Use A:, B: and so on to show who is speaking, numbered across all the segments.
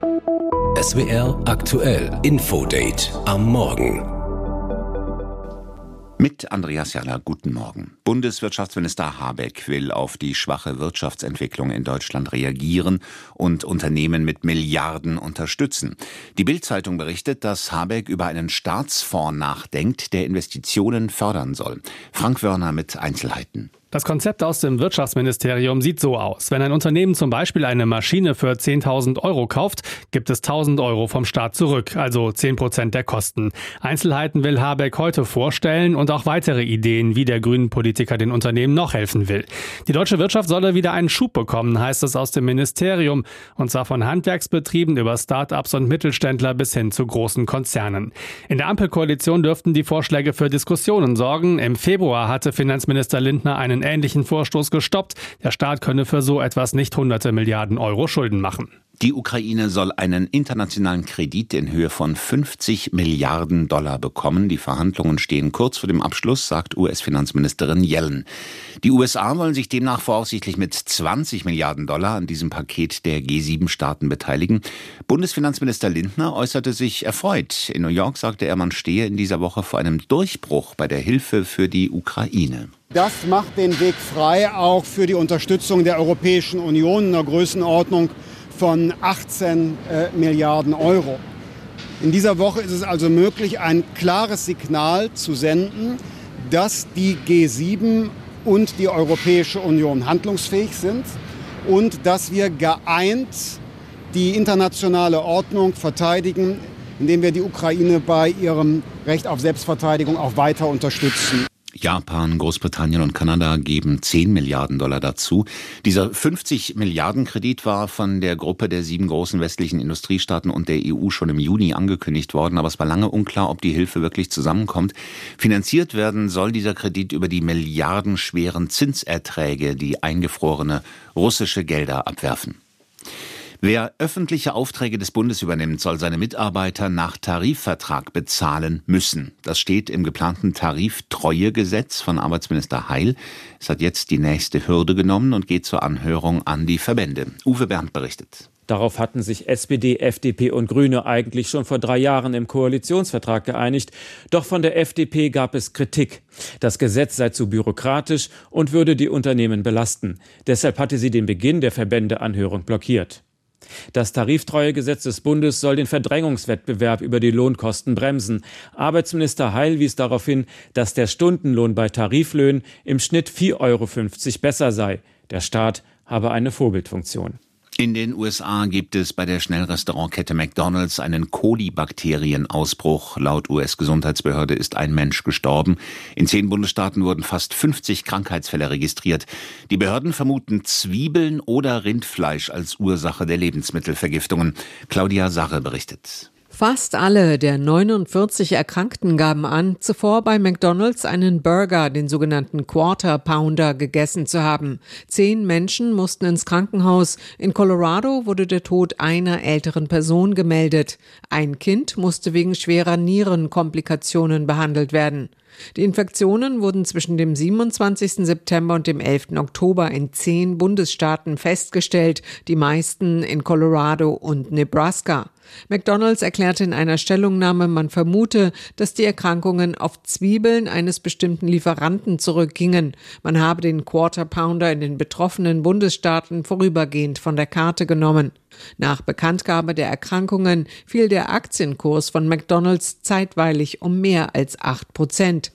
A: SWR aktuell Infodate am Morgen.
B: Mit Andreas Jalla, guten Morgen. Bundeswirtschaftsminister Habeck will auf die schwache Wirtschaftsentwicklung in Deutschland reagieren und Unternehmen mit Milliarden unterstützen. Die Bild-Zeitung berichtet, dass Habeck über einen Staatsfonds nachdenkt, der Investitionen fördern soll. Frank Wörner mit Einzelheiten.
C: Das Konzept aus dem Wirtschaftsministerium sieht so aus. Wenn ein Unternehmen zum Beispiel eine Maschine für 10.000 Euro kauft, gibt es 1.000 Euro vom Staat zurück, also 10% der Kosten. Einzelheiten will Habeck heute vorstellen und auch weitere Ideen, wie der grünen Politiker den Unternehmen noch helfen will. Die deutsche Wirtschaft solle wieder einen Schub bekommen, heißt es aus dem Ministerium, und zwar von Handwerksbetrieben über Start-ups und Mittelständler bis hin zu großen Konzernen. In der Ampelkoalition dürften die Vorschläge für Diskussionen sorgen. Im Februar hatte Finanzminister Lindner einen ähnlichen Vorstoß gestoppt. Der Staat könne für so etwas nicht hunderte Milliarden Euro Schulden machen.
B: Die Ukraine soll einen internationalen Kredit in Höhe von 50 Milliarden Dollar bekommen. Die Verhandlungen stehen kurz vor dem Abschluss, sagt US-Finanzministerin Yellen. Die USA wollen sich demnach voraussichtlich mit 20 Milliarden Dollar an diesem Paket der G7-Staaten beteiligen. Bundesfinanzminister Lindner äußerte sich erfreut. In New York sagte er, man stehe in dieser Woche vor einem Durchbruch bei der Hilfe für die Ukraine.
D: Das macht den Weg frei auch für die Unterstützung der Europäischen Union in der Größenordnung von 18 Milliarden Euro. In dieser Woche ist es also möglich, ein klares Signal zu senden, dass die G7 und die Europäische Union handlungsfähig sind und dass wir geeint die internationale Ordnung verteidigen, indem wir die Ukraine bei ihrem Recht auf Selbstverteidigung auch weiter unterstützen.
B: Japan, Großbritannien und Kanada geben 10 Milliarden Dollar dazu. Dieser 50 Milliarden Kredit war von der Gruppe der 7 großen westlichen Industriestaaten und der EU schon im Juni angekündigt worden, aber es war lange unklar, ob die Hilfe wirklich zusammenkommt. Finanziert werden soll dieser Kredit über die milliardenschweren Zinserträge, die eingefrorene russische Gelder abwerfen. Wer öffentliche Aufträge des Bundes übernimmt, soll seine Mitarbeiter nach Tarifvertrag bezahlen müssen. Das steht im geplanten Tariftreuegesetz von Arbeitsminister Heil. Es hat jetzt die nächste Hürde genommen und geht zur Anhörung an die Verbände. Uwe Berndt berichtet.
E: Darauf hatten sich SPD, FDP und Grüne eigentlich schon vor 3 Jahren im Koalitionsvertrag geeinigt. Doch von der FDP gab es Kritik. Das Gesetz sei zu bürokratisch und würde die Unternehmen belasten. Deshalb hatte sie den Beginn der Verbändeanhörung blockiert. Das Tariftreuegesetz des Bundes soll den Verdrängungswettbewerb über die Lohnkosten bremsen. Arbeitsminister Heil wies darauf hin, dass der Stundenlohn bei Tariflöhnen im Schnitt 4,50 Euro besser sei. Der Staat habe eine Vorbildfunktion.
B: In den USA gibt es bei der Schnellrestaurantkette McDonald's einen Kolibakterienausbruch. Laut US-Gesundheitsbehörde ist ein Mensch gestorben. In 10 Bundesstaaten wurden fast 50 Krankheitsfälle registriert. Die Behörden vermuten Zwiebeln oder Rindfleisch als Ursache der Lebensmittelvergiftungen. Claudia Sarre berichtet.
F: Fast alle der 49 Erkrankten gaben an, zuvor bei McDonald's einen Burger, den sogenannten Quarter Pounder, gegessen zu haben. 10 Menschen mussten ins Krankenhaus. In Colorado wurde der Tod einer älteren Person gemeldet. Ein Kind musste wegen schwerer Nierenkomplikationen behandelt werden. Die Infektionen wurden zwischen dem 27. September und dem 11. Oktober in 10 Bundesstaaten festgestellt, die meisten in Colorado und Nebraska. McDonald's erklärte in einer Stellungnahme, man vermute, dass die Erkrankungen auf Zwiebeln eines bestimmten Lieferanten zurückgingen. Man habe den Quarter Pounder in den betroffenen Bundesstaaten vorübergehend von der Karte genommen. Nach Bekanntgabe der Erkrankungen fiel der Aktienkurs von McDonald's zeitweilig um mehr als 8%.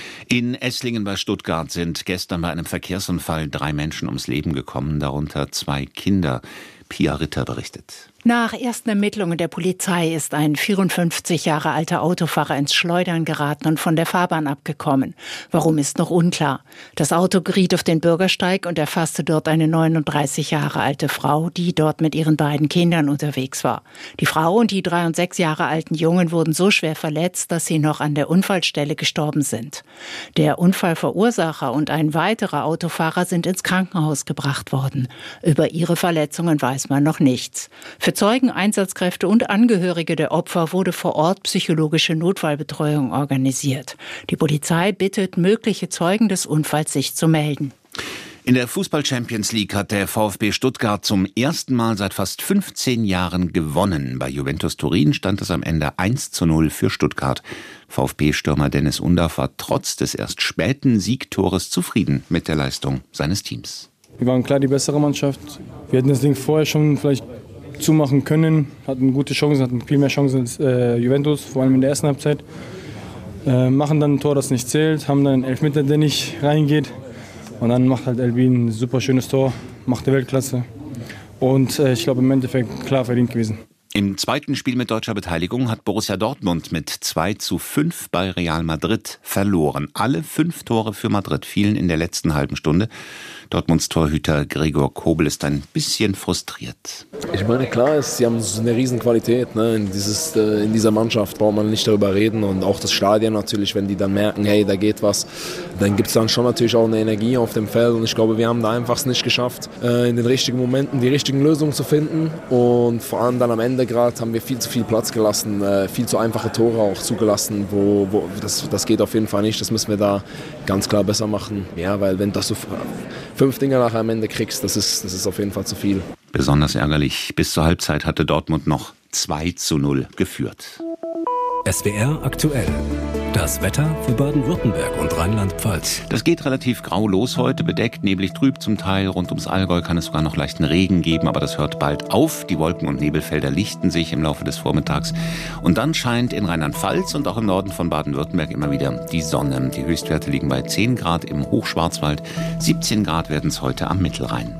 B: In Esslingen bei Stuttgart sind gestern bei einem Verkehrsunfall 3 Menschen ums Leben gekommen, darunter 2 Kinder. Pia Ritter berichtet.
G: Nach ersten Ermittlungen der Polizei ist ein 54 Jahre alter Autofahrer ins Schleudern geraten und von der Fahrbahn abgekommen. Warum, ist noch unklar. Das Auto geriet auf den Bürgersteig und erfasste dort eine 39 Jahre alte Frau, die dort mit ihren beiden Kindern unterwegs war. Die Frau und die 3 und 6 Jahre alten Jungen wurden so schwer verletzt, dass sie noch an der Unfallstelle gestorben sind. Der Unfallverursacher und ein weiterer Autofahrer sind ins Krankenhaus gebracht worden. Über ihre Verletzungen weiß man noch nichts. Für Zeugen, Einsatzkräfte und Angehörige der Opfer wurde vor Ort psychologische Notfallbetreuung organisiert. Die Polizei bittet mögliche Zeugen des Unfalls, sich zu melden.
B: In der Fußball-Champions League hat der VfB Stuttgart zum ersten Mal seit fast 15 Jahren gewonnen. Bei Juventus Turin stand es am Ende 1:0 für Stuttgart. VfB-Stürmer Dennis Undaff war trotz des erst späten Siegtores zufrieden mit der Leistung seines Teams.
H: Wir waren klar die bessere Mannschaft. Wir hätten das Ding vorher schon vielleicht zumachen können, hatten gute Chancen, hatten viel mehr Chancen als Juventus, vor allem in der ersten Halbzeit. Machen dann ein Tor, das nicht zählt, haben dann einen Elfmeter, der nicht reingeht. Und dann macht halt Elbin ein super schönes Tor, macht der Weltklasse. Und ich glaube im Endeffekt klar verdient gewesen.
B: Im zweiten Spiel mit deutscher Beteiligung hat Borussia Dortmund mit 2:5 bei Real Madrid verloren. Alle 5 Tore für Madrid fielen in der letzten halben Stunde. Dortmunds Torhüter Gregor Kobel ist ein bisschen frustriert.
I: Ich meine, klar ist, sie haben eine riesen Qualität, ne? In dieser Mannschaft braucht man nicht darüber reden. Und auch das Stadion natürlich, wenn die dann merken, hey, da geht was, dann gibt es dann schon natürlich auch eine Energie auf dem Feld. Und ich glaube, wir haben da einfach es nicht geschafft, in den richtigen Momenten die richtigen Lösungen zu finden. Und vor allem dann am Ende gerade haben wir viel zu viel Platz gelassen, viel zu einfache Tore auch zugelassen. Das geht auf jeden Fall nicht, das müssen wir da ganz klar besser machen. Ja, weil wenn das so 5 Dinger nachher am Ende kriegst, das ist auf jeden Fall zu viel.
B: Besonders ärgerlich, bis zur Halbzeit hatte Dortmund noch 2:0 geführt.
A: SWR aktuell. Das Wetter für Baden-Württemberg und Rheinland-Pfalz.
B: Das geht relativ grau los heute, bedeckt, neblig, trüb zum Teil. Rund ums Allgäu kann es sogar noch leichten Regen geben, aber das hört bald auf. Die Wolken- und Nebelfelder lichten sich im Laufe des Vormittags. Und dann scheint in Rheinland-Pfalz und auch im Norden von Baden-Württemberg immer wieder die Sonne. Die Höchstwerte liegen bei 10 Grad im Hochschwarzwald. 17 Grad werden es heute am Mittelrhein.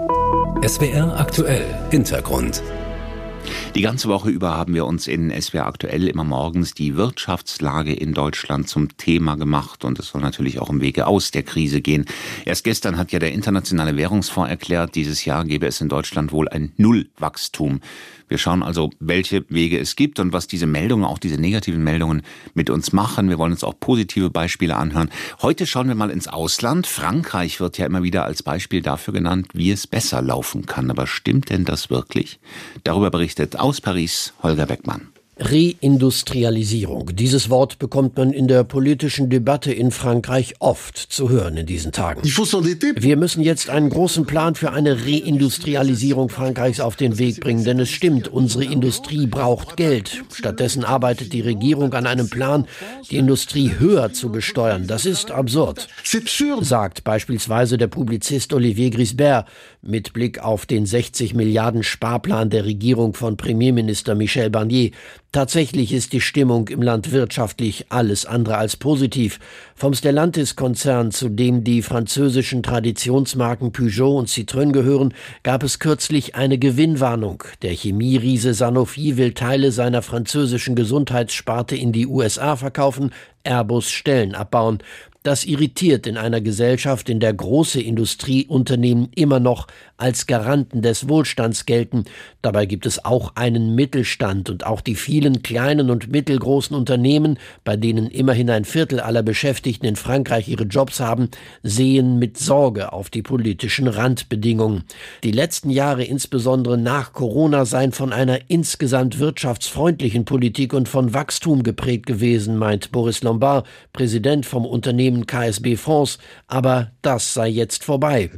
A: SWR aktuell. Hintergrund.
B: Die ganze Woche über haben wir uns in SWR aktuell immer morgens die Wirtschaftslage in Deutschland zum Thema gemacht und es soll natürlich auch um Wege aus der Krise gehen. Erst gestern hat ja der Internationale Währungsfonds erklärt, dieses Jahr gäbe es in Deutschland wohl ein Nullwachstum. Wir schauen also, welche Wege es gibt und was diese Meldungen, auch diese negativen Meldungen mit uns machen. Wir wollen uns auch positive Beispiele anhören. Heute schauen wir mal ins Ausland. Frankreich wird ja immer wieder als Beispiel dafür genannt, wie es besser laufen kann. Aber stimmt denn das wirklich? Darüber berichtet aus Paris Holger Beckmann.
J: Reindustrialisierung. Dieses Wort bekommt man in der politischen Debatte in Frankreich oft zu hören in diesen Tagen. Wir müssen jetzt einen großen Plan für eine Reindustrialisierung Frankreichs auf den Weg bringen, denn es stimmt, unsere Industrie braucht Geld. Stattdessen arbeitet die Regierung an einem Plan, die Industrie höher zu besteuern. Das ist absurd, sagt beispielsweise der Publizist Olivier Grisbert mit Blick auf den 60 Milliarden Sparplan der Regierung von Premierminister Michel Barnier. Tatsächlich ist die Stimmung im Land wirtschaftlich alles andere als positiv. Vom Stellantis-Konzern, zu dem die französischen Traditionsmarken Peugeot und Citroën gehören, gab es kürzlich eine Gewinnwarnung. Der Chemieriese Sanofi will Teile seiner französischen Gesundheitssparte in die USA verkaufen, Airbus Stellen abbauen. Das irritiert in einer Gesellschaft, in der große Industrieunternehmen immer noch als Garanten des Wohlstands gelten. Dabei gibt es auch einen Mittelstand und auch die vielen kleinen und mittelgroßen Unternehmen, bei denen immerhin ein Viertel aller Beschäftigten in Frankreich ihre Jobs haben, sehen mit Sorge auf die politischen Randbedingungen. Die letzten Jahre, insbesondere nach Corona, seien von einer insgesamt wirtschaftsfreundlichen Politik und von Wachstum geprägt gewesen, meint Boris Lombard, Präsident vom Unternehmen KSB France, aber das sei jetzt vorbei.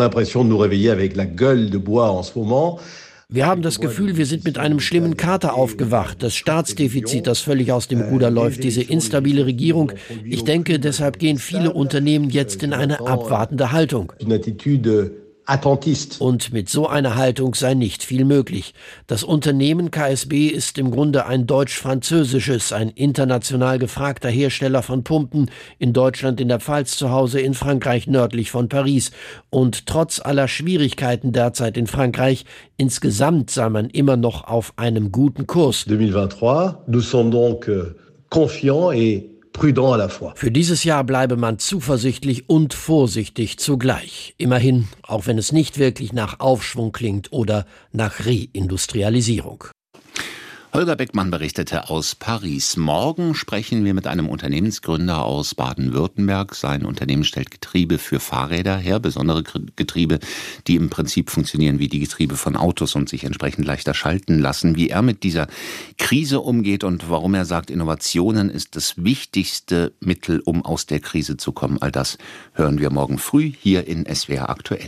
J: Wir haben das Gefühl, wir sind mit einem schlimmen Kater aufgewacht. Das Staatsdefizit, das völlig aus dem Ruder läuft, diese instabile Regierung. Ich denke, deshalb gehen viele Unternehmen jetzt in eine abwartende Haltung. Und mit so einer Haltung sei nicht viel möglich. Das Unternehmen KSB ist im Grunde ein deutsch-französisches, ein international gefragter Hersteller von Pumpen, in Deutschland in der Pfalz zu Hause, in Frankreich nördlich von Paris. Und trotz aller Schwierigkeiten derzeit in Frankreich, insgesamt sei man immer noch auf einem guten Kurs.
K: 2023, nous sommes donc confiants et
J: für dieses Jahr bleibe man zuversichtlich und vorsichtig zugleich. Immerhin, auch wenn es nicht wirklich nach Aufschwung klingt oder nach Reindustrialisierung.
B: Holger Beckmann berichtete aus Paris. Morgen sprechen wir mit einem Unternehmensgründer aus Baden-Württemberg. Sein Unternehmen stellt Getriebe für Fahrräder her, besondere Getriebe, die im Prinzip funktionieren wie die Getriebe von Autos und sich entsprechend leichter schalten lassen. Wie er mit dieser Krise umgeht und warum er sagt, Innovationen ist das wichtigste Mittel, um aus der Krise zu kommen. All das hören wir morgen früh hier in SWR Aktuell.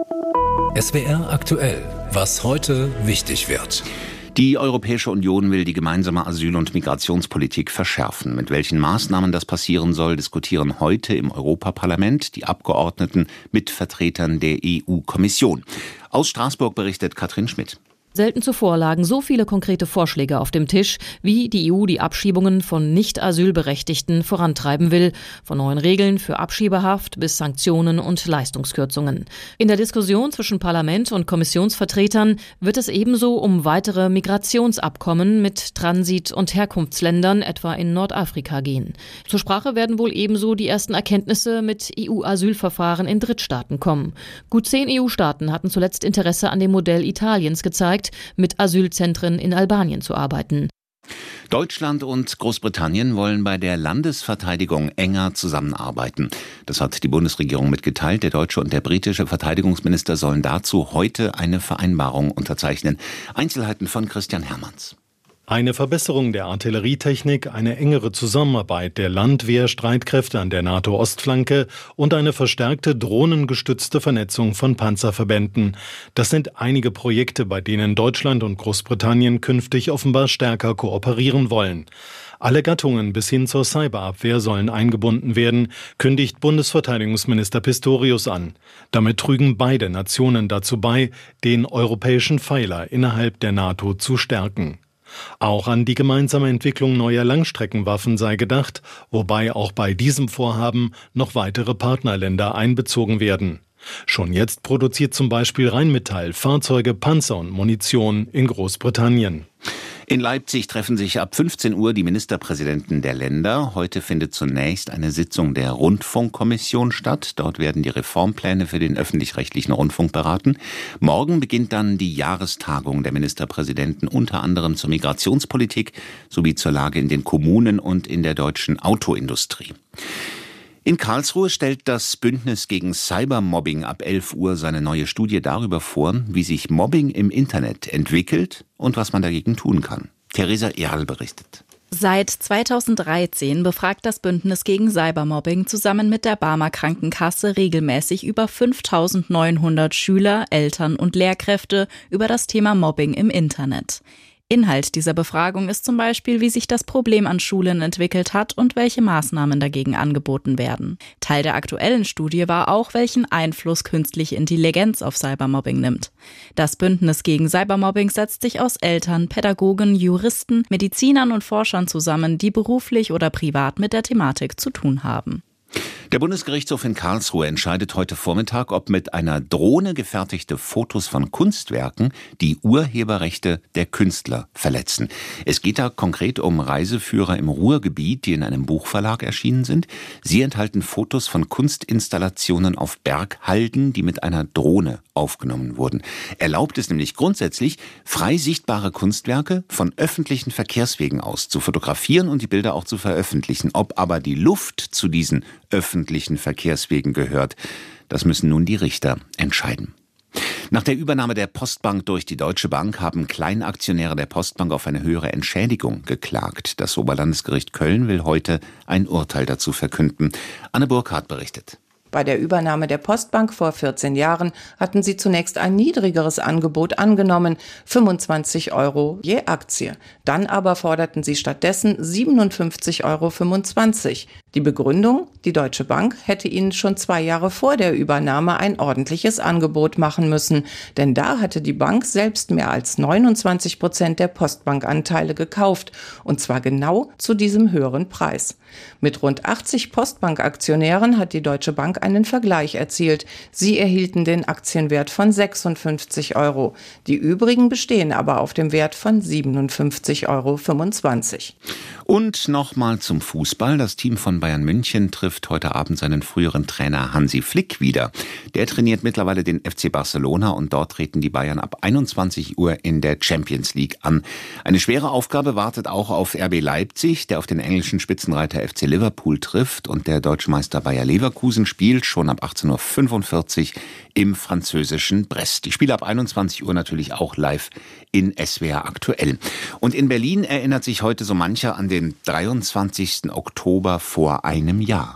A: SWR Aktuell. Was heute wichtig wird.
B: Die Europäische Union will die gemeinsame Asyl- und Migrationspolitik verschärfen. Mit welchen Maßnahmen das passieren soll, diskutieren heute im Europaparlament die Abgeordneten mit Vertretern der EU-Kommission. Aus Straßburg berichtet Katrin Schmidt.
L: Selten zuvor lagen so viele konkrete Vorschläge auf dem Tisch, wie die EU die Abschiebungen von Nicht-Asylberechtigten vorantreiben will, von neuen Regeln für Abschiebehaft bis Sanktionen und Leistungskürzungen. In der Diskussion zwischen Parlament und Kommissionsvertretern wird es ebenso um weitere Migrationsabkommen mit Transit- und Herkunftsländern, etwa in Nordafrika, gehen. Zur Sprache werden wohl ebenso die ersten Erkenntnisse mit EU-Asylverfahren in Drittstaaten kommen. Gut 10 EU-Staaten hatten zuletzt Interesse an dem Modell Italiens gezeigt, mit Asylzentren in Albanien zu arbeiten.
B: Deutschland und Großbritannien wollen bei der Landesverteidigung enger zusammenarbeiten. Das hat die Bundesregierung mitgeteilt. Der deutsche und der britische Verteidigungsminister sollen dazu heute eine Vereinbarung unterzeichnen. Einzelheiten von Christian Hermanns.
M: Eine Verbesserung der Artillerietechnik, eine engere Zusammenarbeit der Landwehr-Streitkräfte an der NATO-Ostflanke und eine verstärkte drohnengestützte Vernetzung von Panzerverbänden. Das sind einige Projekte, bei denen Deutschland und Großbritannien künftig offenbar stärker kooperieren wollen. Alle Gattungen bis hin zur Cyberabwehr sollen eingebunden werden, kündigt Bundesverteidigungsminister Pistorius an. Damit trügen beide Nationen dazu bei, den europäischen Pfeiler innerhalb der NATO zu stärken. Auch an die gemeinsame Entwicklung neuer Langstreckenwaffen sei gedacht, wobei auch bei diesem Vorhaben noch weitere Partnerländer einbezogen werden. Schon jetzt produziert zum Beispiel Rheinmetall Fahrzeuge, Panzer und Munition in Großbritannien.
B: In Leipzig treffen sich ab 15 Uhr die Ministerpräsidenten der Länder. Heute findet zunächst eine Sitzung der Rundfunkkommission statt. Dort werden die Reformpläne für den öffentlich-rechtlichen Rundfunk beraten. Morgen beginnt dann die Jahrestagung der Ministerpräsidenten, unter anderem zur Migrationspolitik sowie zur Lage in den Kommunen und in der deutschen Autoindustrie. In Karlsruhe stellt das Bündnis gegen Cybermobbing ab 11 Uhr seine neue Studie darüber vor, wie sich Mobbing im Internet entwickelt und was man dagegen tun kann. Theresa Erl berichtet.
N: Seit 2013 befragt das Bündnis gegen Cybermobbing zusammen mit der Barmer Krankenkasse regelmäßig über 5.900 Schüler, Eltern und Lehrkräfte über das Thema Mobbing im Internet. Inhalt dieser Befragung ist zum Beispiel, wie sich das Problem an Schulen entwickelt hat und welche Maßnahmen dagegen angeboten werden. Teil der aktuellen Studie war auch, welchen Einfluss künstliche Intelligenz auf Cybermobbing nimmt. Das Bündnis gegen Cybermobbing setzt sich aus Eltern, Pädagogen, Juristen, Medizinern und Forschern zusammen, die beruflich oder privat mit der Thematik zu tun haben.
B: Der Bundesgerichtshof in Karlsruhe entscheidet heute Vormittag, ob mit einer Drohne gefertigte Fotos von Kunstwerken die Urheberrechte der Künstler verletzen. Es geht da konkret um Reiseführer im Ruhrgebiet, die in einem Buchverlag erschienen sind. Sie enthalten Fotos von Kunstinstallationen auf Berghalden, die mit einer Drohne aufgenommen wurden. Erlaubt es nämlich grundsätzlich, frei sichtbare Kunstwerke von öffentlichen Verkehrswegen aus zu fotografieren und die Bilder auch zu veröffentlichen. Ob aber die Luft zu diesen öffentlichen Verkehrswegen gehört, das müssen nun die Richter entscheiden. Nach der Übernahme der Postbank durch die Deutsche Bank haben Kleinaktionäre der Postbank auf eine höhere Entschädigung geklagt. Das Oberlandesgericht Köln will heute ein Urteil dazu verkünden. Anne Burkhardt berichtet.
O: Bei der Übernahme der Postbank vor 14 Jahren hatten sie zunächst ein niedrigeres Angebot angenommen, 25 € je Aktie. Dann aber forderten sie stattdessen 57,25 €. Die Begründung, die Deutsche Bank hätte ihnen schon 2 Jahre vor der Übernahme ein ordentliches Angebot machen müssen, denn da hatte die Bank selbst mehr als 29% der Postbankanteile gekauft, und zwar genau zu diesem höheren Preis. Mit rund 80 Postbank-Aktionären hat die Deutsche Bank einen Vergleich erzielt. Sie erhielten den Aktienwert von 56 €. Die übrigen bestehen aber auf dem Wert von 57,25 €.
B: Und nochmal zum Fußball. Das Team von Bayern München trifft heute Abend seinen früheren Trainer Hansi Flick wieder. Der trainiert mittlerweile den FC Barcelona und dort treten die Bayern ab 21 Uhr in der Champions League an. Eine schwere Aufgabe wartet auch auf RB Leipzig, der auf den englischen Spitzenreiter FC Liverpool trifft, und der deutsche Meister Bayer Leverkusen spielt schon ab 18:45 Uhr im französischen Brest. Die Spiele ab 21 Uhr natürlich auch live in SWR aktuell. Und in Berlin erinnert sich heute so mancher an den 23. Oktober vor einem Jahr.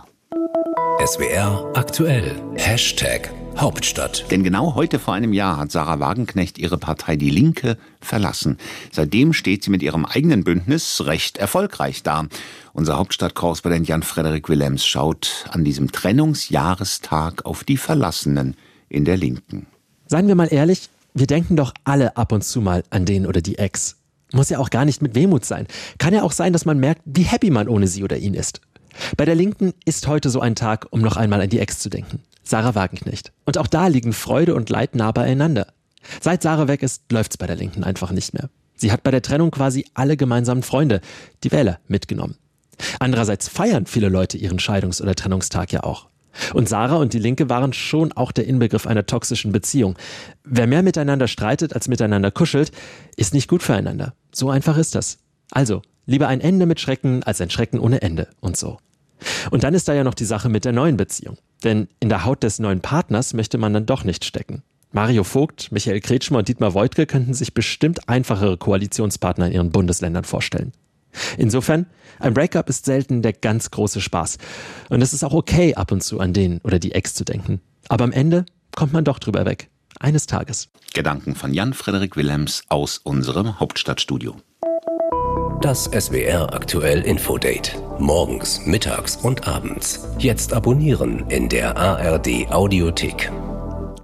A: SWR aktuell. #Hauptstadt.
B: Denn genau heute vor einem Jahr hat Sarah Wagenknecht ihre Partei Die Linke verlassen. Seitdem steht sie mit ihrem eigenen Bündnis recht erfolgreich da. Unser Hauptstadtkorrespondent Jan-Frederik Willems schaut an diesem Trennungsjahrestag auf die Verlassenen in der Linken.
P: Seien wir mal ehrlich, wir denken doch alle ab und zu mal an den oder die Ex. Muss ja auch gar nicht mit Wehmut sein. Kann ja auch sein, dass man merkt, wie happy man ohne sie oder ihn ist. Bei der Linken ist heute so ein Tag, um noch einmal an die Ex zu denken. Sarah Wagenknecht. Und auch da liegen Freude und Leid nah beieinander. Seit Sarah weg ist, läuft's bei der Linken einfach nicht mehr. Sie hat bei der Trennung quasi alle gemeinsamen Freunde, die Wähler, mitgenommen. Andererseits feiern viele Leute ihren Scheidungs- oder Trennungstag ja auch. Und Sarah und die Linke waren schon auch der Inbegriff einer toxischen Beziehung. Wer mehr miteinander streitet, als miteinander kuschelt, ist nicht gut füreinander. So einfach ist das. Also, lieber ein Ende mit Schrecken als ein Schrecken ohne Ende und so. Und dann ist da ja noch die Sache mit der neuen Beziehung. Denn in der Haut des neuen Partners möchte man dann doch nicht stecken. Mario Vogt, Michael Kretschmer und Dietmar Woidke könnten sich bestimmt einfachere Koalitionspartner in ihren Bundesländern vorstellen. Insofern, ein Breakup ist selten der ganz große Spaß. Und es ist auch okay, ab und zu an den oder die Ex zu denken. Aber am Ende kommt man doch drüber weg. Eines Tages.
B: Gedanken von Jan-Frederik Willems aus unserem Hauptstadtstudio.
A: Das SWR aktuell Infodate. Morgens, mittags und abends. Jetzt abonnieren in der ARD Audiothek.